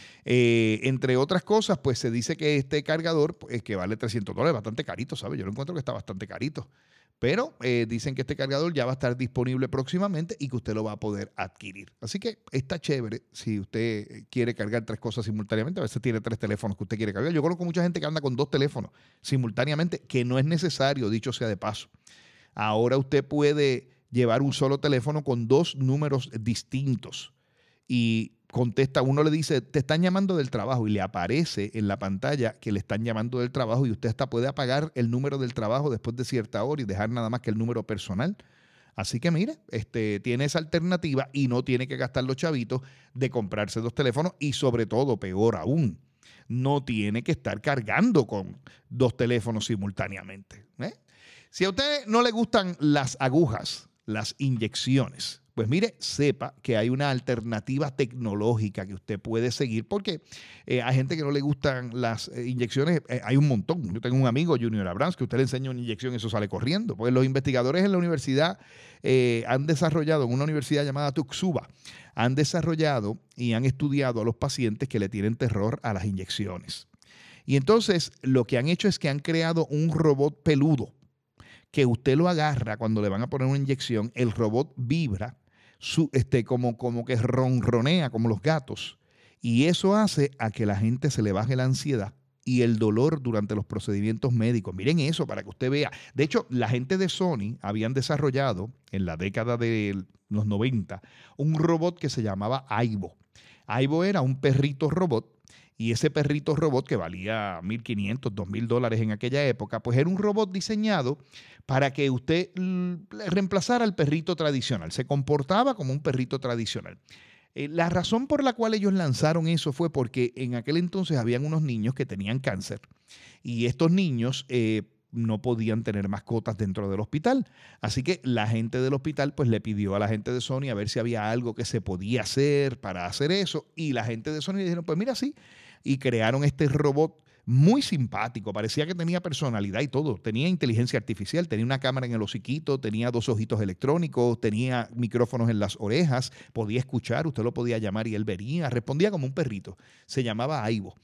Entre otras cosas, pues se dice que este cargador, pues, que vale $300, bastante carito, ¿sabes? Yo lo encuentro que está bastante carito. Pero dicen que este cargador ya va a estar disponible próximamente y que usted lo va a poder adquirir. Así que está chévere si usted quiere cargar 3 cosas simultáneamente. A veces tiene 3 teléfonos que usted quiere cargar. Yo conozco mucha gente que anda con 2 teléfonos simultáneamente, que no es necesario, dicho sea de paso. Ahora usted puede llevar un solo teléfono con 2 números distintos y contesta, uno le dice, te están llamando del trabajo y le aparece en la pantalla que le están llamando del trabajo y usted hasta puede apagar el número del trabajo después de cierta hora y dejar nada más que el número personal. Así que mire, tiene esa alternativa y no tiene que gastar los chavitos de comprarse 2 teléfonos y sobre todo, peor aún, no tiene que estar cargando con 2 teléfonos simultáneamente. Si a usted no le gustan las agujas, las inyecciones, pues mire, sepa que hay una alternativa tecnológica que usted puede seguir porque hay gente que no le gustan las inyecciones, hay un montón. Yo tengo un amigo, Junior Abrams, que usted le enseña una inyección y eso sale corriendo. Pues los investigadores en la universidad han desarrollado, en una universidad llamada Tuxuba, han desarrollado y han estudiado a los pacientes que le tienen terror a las inyecciones. Y entonces lo que han hecho es que han creado un robot peludo que usted lo agarra cuando le van a poner una inyección, el robot vibra, como que ronronea como los gatos. Y eso hace a que la gente se le baje la ansiedad y el dolor durante los procedimientos médicos. Miren eso para que usted vea. De hecho, la gente de Sony habían desarrollado en la década de los 90 un robot que se llamaba Aibo. Aibo era un perrito robot. Y ese perrito robot que valía $1,500, $2,000 en aquella época, pues era un robot diseñado para que usted reemplazara al perrito tradicional. Se comportaba como un perrito tradicional. La razón por la cual ellos lanzaron eso fue porque en aquel entonces habían unos niños que tenían cáncer y estos niños no podían tener mascotas dentro del hospital. Así que la gente del hospital pues le pidió a la gente de Sony a ver si había algo que se podía hacer para hacer eso y la gente de Sony le dijeron, pues mira, sí, y crearon este robot muy simpático, parecía que tenía personalidad y todo, tenía inteligencia artificial, tenía una cámara en el hociquito, tenía 2 ojitos electrónicos, tenía micrófonos en las orejas, podía escuchar, usted lo podía llamar y él venía, respondía como un perrito, se llamaba Aibo.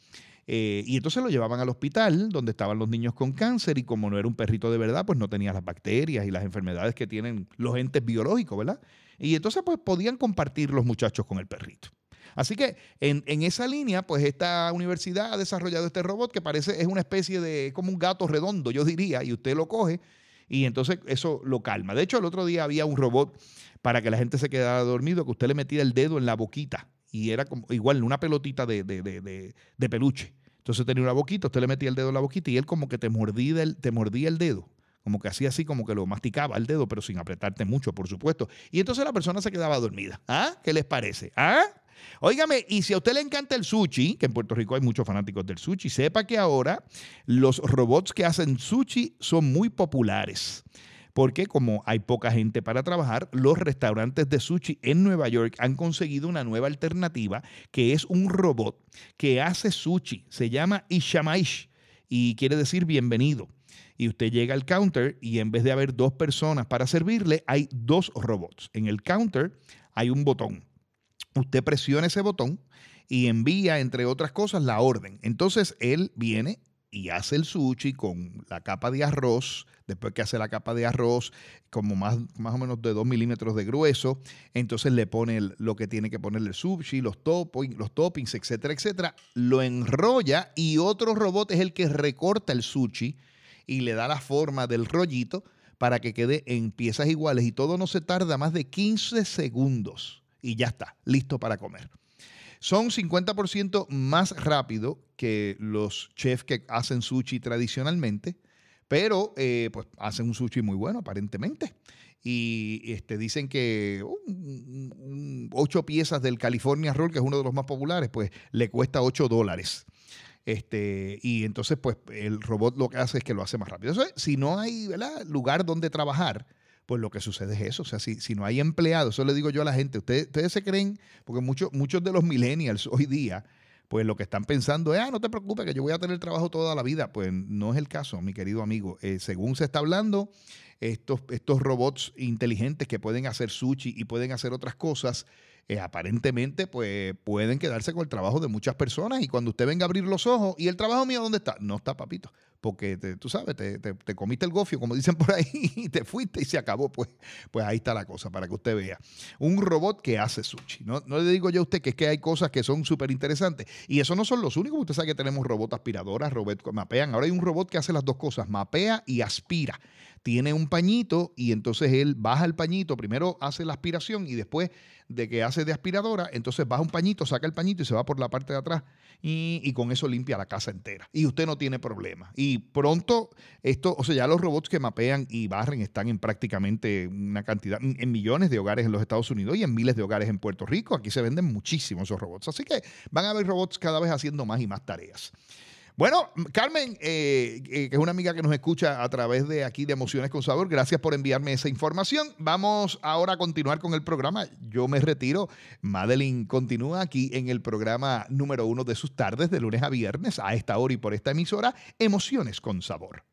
Y entonces lo llevaban al hospital donde estaban los niños con cáncer y como no era un perrito de verdad, pues no tenía las bacterias y las enfermedades que tienen los entes biológicos, ¿verdad? Y entonces pues podían compartir los muchachos con el perrito. Así que en esa línea, pues esta universidad ha desarrollado este robot que es una especie de, como un gato redondo, yo diría, y usted lo coge y entonces eso lo calma. De hecho, el otro día había un robot para que la gente se quedara dormido, que usted le metía el dedo en la boquita y era como igual una pelotita de peluche. Entonces tenía una boquita, usted le metía el dedo en la boquita y él como que te mordía el dedo. Como que hacía así, como que lo masticaba el dedo, pero sin apretarte mucho, por supuesto. Y entonces la persona se quedaba dormida. ¿Ah? ¿Qué les parece? ¿Ah? Óigame, y si a usted le encanta el sushi, que en Puerto Rico hay muchos fanáticos del sushi, sepa que ahora los robots que hacen sushi son muy populares. Porque como hay poca gente para trabajar, los restaurantes de sushi en Nueva York han conseguido una nueva alternativa que es un robot que hace sushi. Se llama Ishamaish y quiere decir bienvenido. Y usted llega al counter y en vez de haber 2 personas para servirle, hay 2 robots. En el counter hay un botón. Usted presiona ese botón y envía, entre otras cosas, la orden. Entonces, él viene y hace el sushi con la capa de arroz. Después que hace la capa de arroz, como más o menos de 2 milímetros de grueso, entonces le pone lo que tiene que ponerle el sushi, los toppings, etcétera, etcétera. Lo enrolla y otro robot es el que recorta el sushi y le da la forma del rollito para que quede en piezas iguales y todo no se tarda más de 15 segundos y ya está, listo para comer. Son 50% más rápido que los chefs que hacen sushi tradicionalmente, pero pues hacen un sushi muy bueno aparentemente. Y dicen que 8 piezas del California Roll, que es uno de los más populares, pues le cuesta $8. Y entonces pues el robot lo que hace es que lo hace más rápido. Eso es, si no hay, ¿verdad?, lugar donde trabajar, pues lo que sucede es eso. O sea, si no hay empleados, eso le digo yo a la gente, ustedes se creen, porque muchos de los millennials hoy día, pues lo que están pensando es, no te preocupes que yo voy a tener trabajo toda la vida. Pues no es el caso, mi querido amigo. Según se está hablando, estos robots inteligentes que pueden hacer sushi y pueden hacer otras cosas, aparentemente pues pueden quedarse con el trabajo de muchas personas, y cuando usted venga a abrir los ojos, ¿y el trabajo mío dónde está? No está, papito, porque tú sabes, te comiste el gofio, como dicen por ahí, y te fuiste y se acabó. Pues ahí está la cosa, para que usted vea. Un robot que hace sushi. No le digo yo a usted que es que hay cosas que son súper interesantes, y eso no son los únicos. Usted sabe que tenemos robot aspiradoras, robot que mapean. Ahora hay un robot que hace las dos cosas, mapea y aspira. Tiene un pañito y entonces él baja el pañito, primero hace la aspiración y después de que hace de aspiradora, entonces baja un pañito, saca el pañito y se va por la parte de atrás y con eso limpia la casa entera. Y usted no tiene problema. Y pronto ya los robots que mapean y barren están en prácticamente una cantidad, en millones de hogares en los Estados Unidos y en miles de hogares en Puerto Rico. Aquí se venden muchísimo esos robots. Así que van a haber robots cada vez haciendo más y más tareas. Bueno, Carmen, que es una amiga que nos escucha a través de aquí de Emociones con Sabor, gracias por enviarme esa información. Vamos ahora a continuar con el programa. Yo me retiro. Madeline continúa aquí en el programa número 1 de sus tardes, de lunes a viernes, a esta hora y por esta emisora, Emociones con Sabor.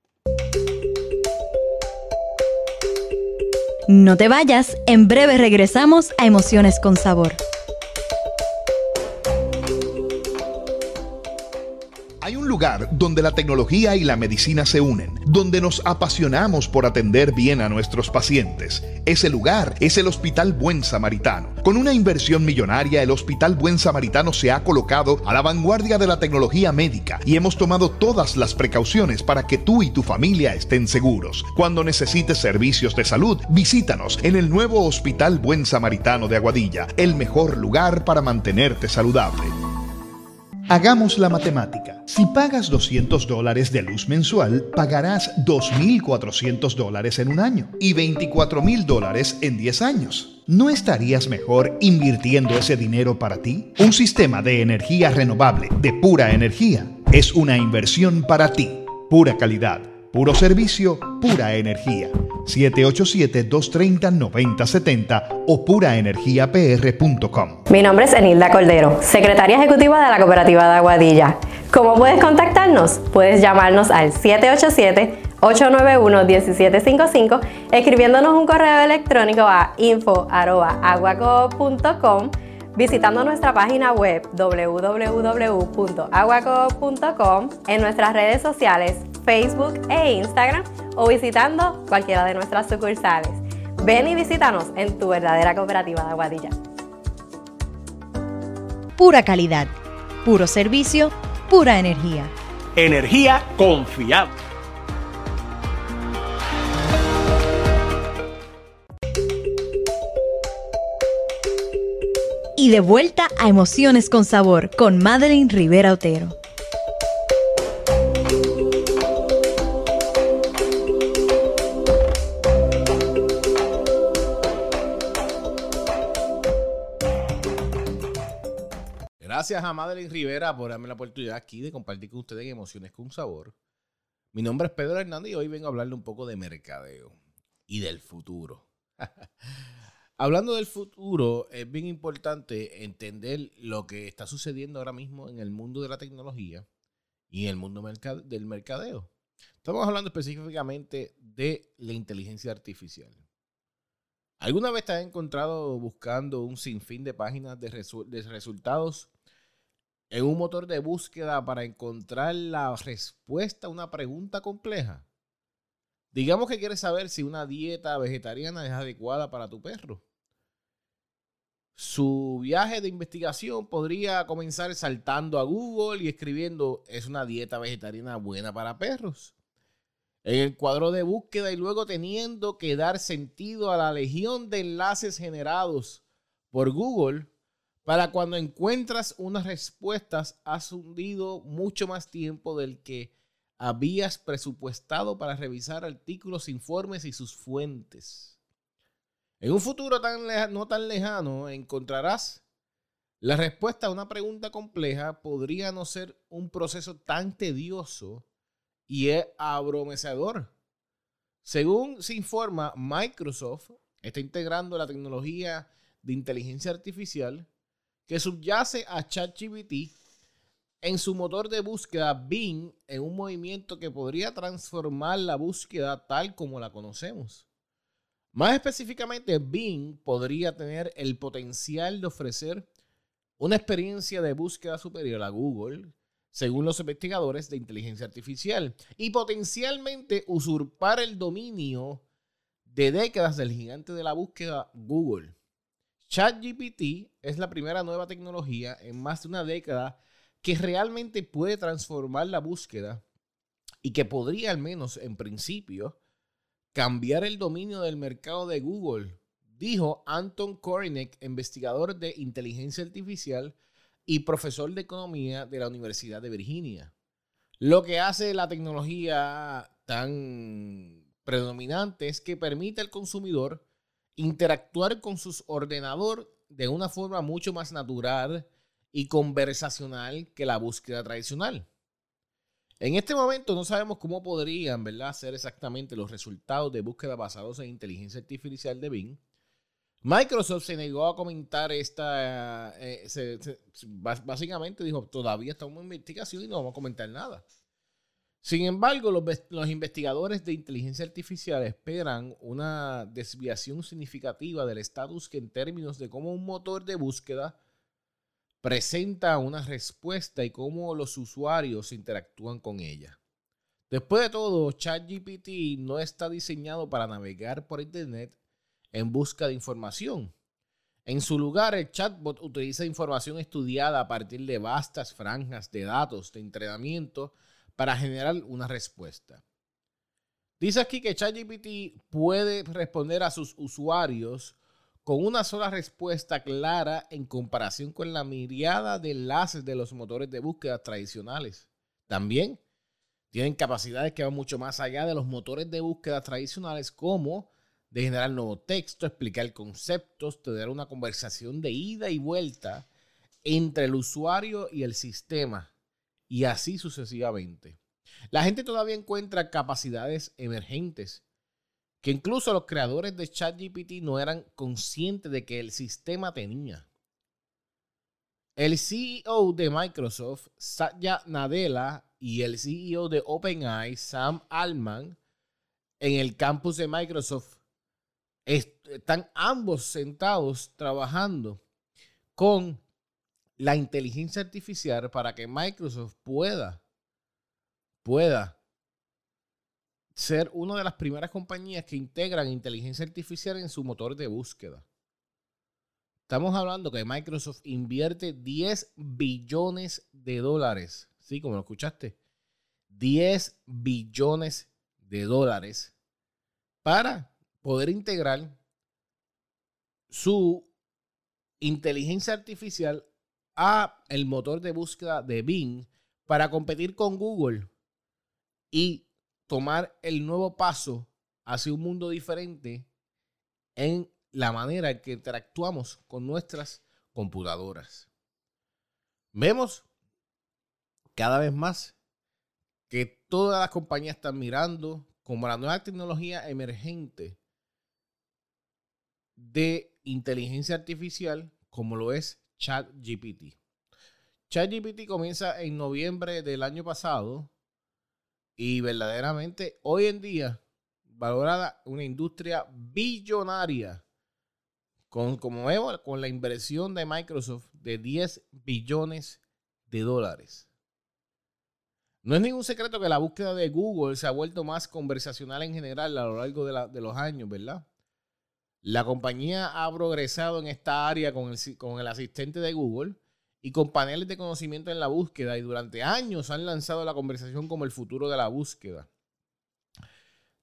No te vayas, en breve regresamos a Emociones con Sabor.
Hay un lugar donde la tecnología y la medicina se unen, donde nos apasionamos por atender bien a nuestros pacientes. Ese lugar es el Hospital Buen Samaritano. Con una inversión millonaria, el Hospital Buen Samaritano se ha colocado a la vanguardia de la tecnología médica y hemos tomado todas las precauciones para que tú y tu familia estén seguros. Cuando necesites servicios de salud, visítanos en el nuevo Hospital Buen Samaritano de Aguadilla, el mejor lugar para mantenerte saludable. Hagamos la matemática. Si pagas $200 de luz mensual, pagarás $2,400 en un año y $24,000 en 10 años. ¿No estarías mejor invirtiendo ese dinero para ti? Un sistema de energía renovable, de pura energía, es una inversión para ti. Pura calidad, puro servicio, pura energía. 787-230-9070 o puraenergiapr.com.
Mi nombre es Enilda Cordero, secretaria ejecutiva de la Cooperativa de Aguadilla. ¿Cómo puedes contactarnos? Puedes llamarnos al 787-891-1755, escribiéndonos un correo electrónico a info@aguacoop.com, visitando nuestra página web www.aguacoop.com, en nuestras redes sociales Facebook e Instagram, o visitando cualquiera de nuestras sucursales. Ven y visítanos en tu verdadera Cooperativa de Aguadilla.
Pura calidad, puro servicio, pura energía.
Energía confiable.
Y de vuelta a Emociones con Sabor con Madeline Rivera Otero.
Gracias a Madeline Rivera por darme la oportunidad aquí de compartir con ustedes Emociones con Sabor. Mi nombre es Pedro Hernández y hoy vengo a hablarle un poco de mercadeo y del futuro. Hablando del futuro, es bien importante entender lo que está sucediendo ahora mismo en el mundo de la tecnología y en el mundo del mercadeo. Estamos hablando específicamente de la inteligencia artificial. ¿Alguna vez te has encontrado buscando un sinfín de páginas de resultados en un motor de búsqueda para encontrar la respuesta a una pregunta compleja? Digamos que quieres saber si una dieta vegetariana es adecuada para tu perro. Su viaje de investigación podría comenzar saltando a Google y escribiendo: ¿es una dieta vegetariana buena para perros? en el cuadro de búsqueda y luego teniendo que dar sentido a la legión de enlaces generados por Google, para cuando encuentras unas respuestas has hundido mucho más tiempo del que habías presupuestado para revisar artículos, informes y sus fuentes. En un futuro no tan lejano encontrarás la respuesta a una pregunta compleja. Podría no ser un proceso tan tedioso y es abrumecedor. Según se informa, Microsoft está integrando la tecnología de inteligencia artificial que subyace a ChatGPT en su motor de búsqueda Bing, en un movimiento que podría transformar la búsqueda tal como la conocemos. Más específicamente, Bing podría tener el potencial de ofrecer una experiencia de búsqueda superior a Google, según los investigadores de inteligencia artificial, y potencialmente usurpar el dominio de décadas del gigante de la búsqueda Google. ChatGPT es la primera nueva tecnología en más de una década que realmente puede transformar la búsqueda y que podría, al menos en principio, cambiar el dominio del mercado de Google, dijo Anton Korinek, investigador de inteligencia artificial y profesor de economía de la Universidad de Virginia. Lo que hace la tecnología tan predominante es que permite al consumidor interactuar con su ordenador de una forma mucho más natural y conversacional que la búsqueda tradicional. En este momento no sabemos cómo podrían, ¿verdad?, ser exactamente los resultados de búsqueda basados en inteligencia artificial de Bing. Microsoft se negó a comentar básicamente dijo, todavía estamos en investigación y no vamos a comentar nada. Sin embargo, los investigadores de inteligencia artificial esperan una desviación significativa del estatus que en términos de cómo un motor de búsqueda presenta una respuesta y cómo los usuarios interactúan con ella. Después de todo, ChatGPT no está diseñado para navegar por Internet en busca de información. En su lugar, el chatbot utiliza información estudiada a partir de vastas franjas de datos de entrenamiento para generar una respuesta. Dice aquí que ChatGPT puede responder a sus usuarios con una sola respuesta clara en comparación con la miriada de enlaces de los motores de búsqueda tradicionales. También tienen capacidades que van mucho más allá de los motores de búsqueda tradicionales, como de generar nuevo texto, explicar conceptos, tener una conversación de ida y vuelta entre el usuario y el sistema, y así sucesivamente. La gente todavía encuentra capacidades emergentes que incluso los creadores de ChatGPT no eran conscientes de que el sistema tenía. El CEO de Microsoft, Satya Nadella, y el CEO de OpenAI, Sam Altman, en el campus de Microsoft, están ambos sentados trabajando con la inteligencia artificial para que Microsoft pueda ser una de las primeras compañías que integran inteligencia artificial en su motor de búsqueda. Estamos hablando que Microsoft invierte $10 billones. Sí, como lo escuchaste. $10 billones para poder integrar su inteligencia artificial a el motor de búsqueda de Bing para competir con Google y tomar el nuevo paso hacia un mundo diferente en la manera en que interactuamos con nuestras computadoras. Vemos cada vez más que todas las compañías están mirando como la nueva tecnología emergente de inteligencia artificial, como lo es ChatGPT. ChatGPT comienza en noviembre del año pasado y verdaderamente hoy en día valorada una industria billonaria como vemos, con la inversión de Microsoft de $10 billones. No es ningún secreto que la búsqueda de Google se ha vuelto más conversacional en general a lo largo de los años, ¿verdad? La compañía ha progresado en esta área con el asistente de Google y con paneles de conocimiento en la búsqueda, y durante años han lanzado la conversación como el futuro de la búsqueda.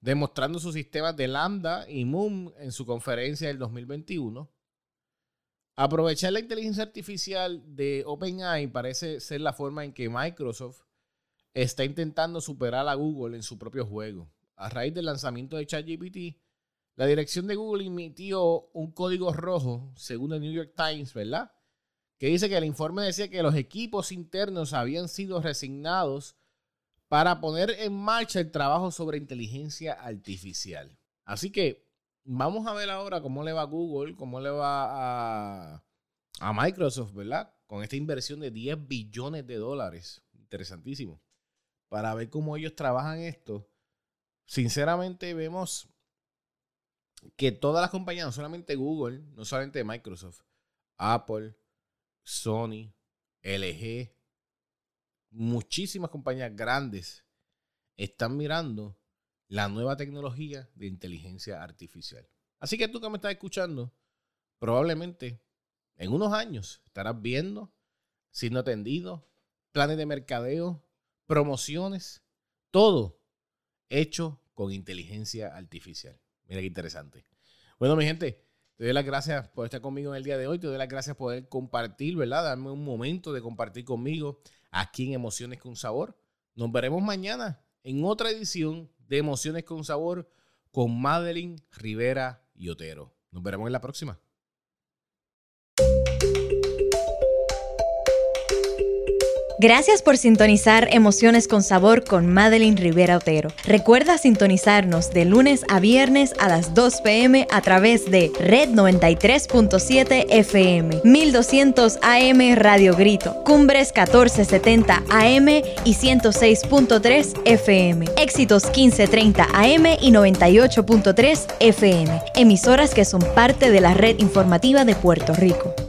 demostrando sus sistemas de Lambda y Moon en su conferencia del 2021. Aprovechar la inteligencia artificial de OpenAI parece ser la forma en que Microsoft está intentando superar a Google en su propio juego. A raíz del lanzamiento de ChatGPT, la dirección de Google emitió un código rojo, según el New York Times, ¿verdad? Que dice que el informe decía que los equipos internos habían sido resignados para poner en marcha el trabajo sobre inteligencia artificial. Así que vamos a ver ahora cómo le va a Google, cómo le va a Microsoft, ¿verdad? Con esta inversión de $10 billones. Interesantísimo. Para ver cómo ellos trabajan esto. Sinceramente vemos que todas las compañías, no solamente Google, no solamente Microsoft, Apple, Sony, LG, muchísimas compañías grandes están mirando la nueva tecnología de inteligencia artificial. Así que tú que me estás escuchando, probablemente en unos años estarás viendo, siendo atendido, planes de mercadeo, promociones, todo hecho con inteligencia artificial. Mira qué interesante. Bueno, mi gente, te doy las gracias por estar conmigo en el día de hoy. Te doy las gracias por poder compartir, ¿verdad? Darme un momento de compartir conmigo aquí en Emociones con Sabor. Nos veremos mañana en otra edición de Emociones con Sabor con Madeline Rivera y Otero. Nos veremos en la próxima.
Gracias por sintonizar Emociones con Sabor con Madeline Rivera Otero. Recuerda sintonizarnos de lunes a viernes a las 2 p.m. a través de Red 93.7 FM, 1200 AM Radio Grito, Cumbres 1470 AM y 106.3 FM, Éxitos 1530 AM y 98.3 FM, emisoras que son parte de la red informativa de Puerto Rico.